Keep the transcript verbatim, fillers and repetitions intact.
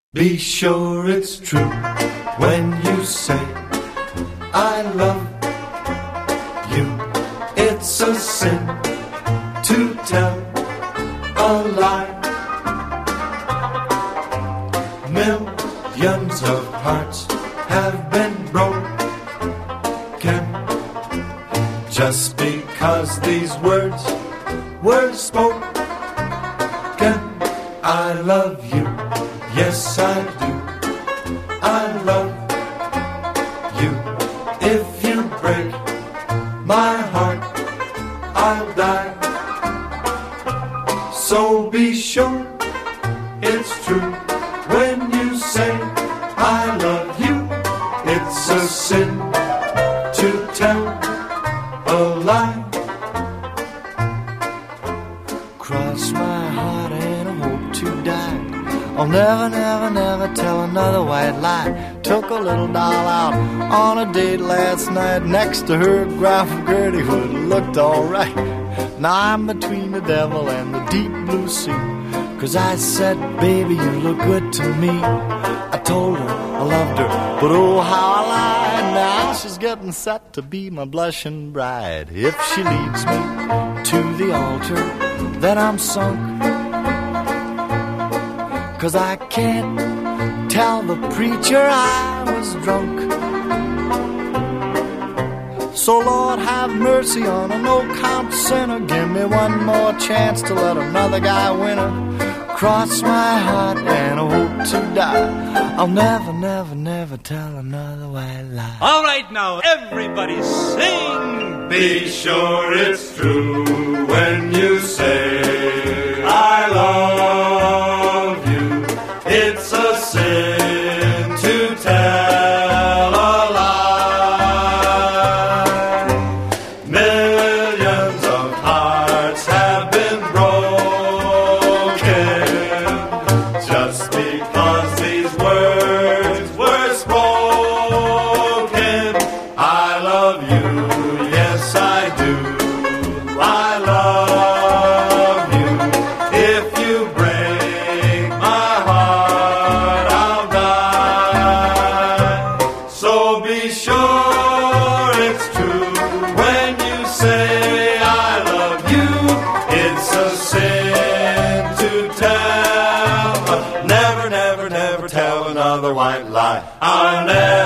Be sure it's true when you say I love you. It's a sin to tell a lie. Millions of hearts have been broken just because these words were spoken. I love you. Yes, I do. I love you. If you break my heart, I'll die. So be sure it's true when you say I love you. It's a sin to tell a lie. Cross my heart and I hope to die. I'll never, never, never tell another white lie. Took a little doll out on a date last night. Next to her, Grandma Gertie Hood looked alright. Now I'm between the devil and the deep blue sea, 'cause I said, baby, you look good to me. I told her I loved her, but oh, how I lied. Now she's getting set to be my blushing bride. If she leads me to the altar, then I'm sunk, 'cause I can't tell the preacher I was drunk. So Lord, have mercy on a no-count sinner. Give me one more chance to let another guy win her. Cross my heart and I hope to die. I'll never, never, never tell another white lie. All right now, everybody sing. Be sure it's true when you say I love you. It's a sin to tell a lie. Millions of hearts have been broken just because these words were spoken. I love you, yes I do. I love you. If you break my heart, I'll die. So be sure it's true when you say I love you. It's a sin to tell, never, never, never tell another white lie. I'll never